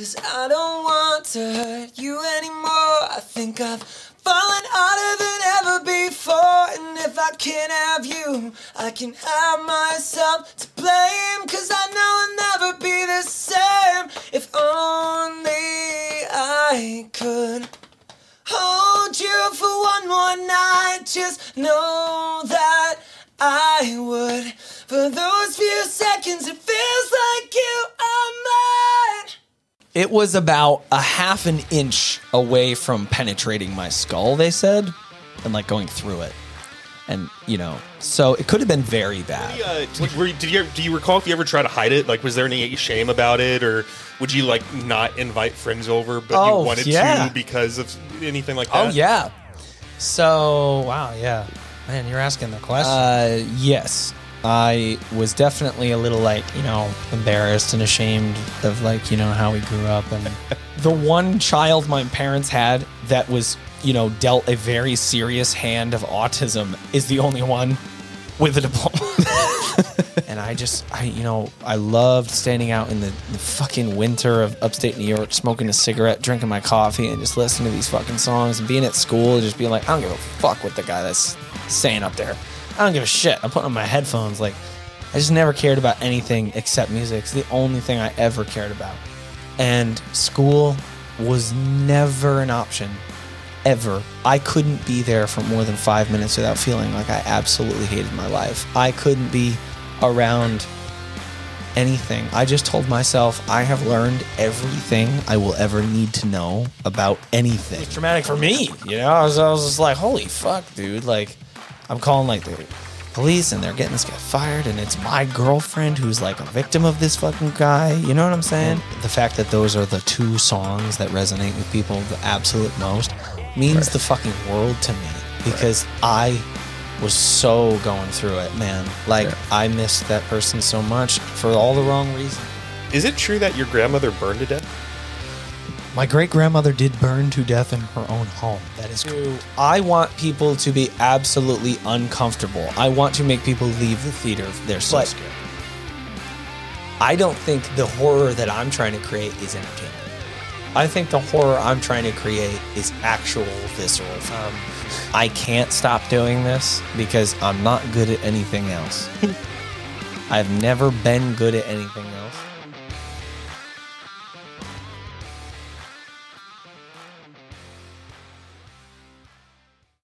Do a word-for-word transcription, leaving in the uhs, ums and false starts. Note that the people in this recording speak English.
'cause I don't want to hurt you anymore. I think I've fallen harder than ever before. And if I can't have you, I can have myself to blame. 'Cause I know I'll never be the same. If only I could hold you for one more night. Just know that I would. For those few seconds, it feels like you are mine. It was about a half an inch away from penetrating my skull, they said, and like going through it. And, you know, so it could have been very bad. Uh, did, were, did you, do you recall if you ever tried to hide it? Like, was there any shame about it? Or would you, like, not invite friends over, but Oh, you wanted yeah. to because of anything like Oh, that? yeah. So, Wow, yeah. Man, you're asking the question. uh, yes, I was definitely a little, like, you know, embarrassed and ashamed of, like, you know, how we grew up. And the one child my parents had that was, you know, dealt a very serious hand of autism is the only one with a diploma. And I just, I, you know, I loved standing out in the, the fucking winter of upstate New York, smoking a cigarette, drinking my coffee, and just listening to these fucking songs and being at school and just being like, I don't give a fuck what the guy that's saying up there. I don't give a shit. I'm putting on my headphones. Like, I just never cared about anything except music. It's the only thing I ever cared about. And school was never an option. Ever. I couldn't be there for more than five minutes without feeling like I absolutely hated my life. I couldn't be around anything. I just told myself I have learned everything I will ever need to know about anything. It's traumatic for me, you know? I was, I was just like, holy fuck, dude. Like, I'm calling like the police and they're getting this guy fired and it's my girlfriend who's like a victim of this fucking guy. You know what I'm saying? The fact that those are the two songs that resonate with people the absolute most means right. the fucking world to me because right. I was so going through it, man. Like, yeah. I missed that person so much for all the wrong reasons. Is it true that your grandmother burned to death? My great-grandmother did burn to death in her own home. That is true. I want people to be absolutely uncomfortable. I want to make people leave the theater. They're so but scared. I don't think the horror that I'm trying to create is entertainment. I think the horror I'm trying to create is actual visceral. Um, I can't stop doing this because I'm not good at anything else. I've never been good at anything else.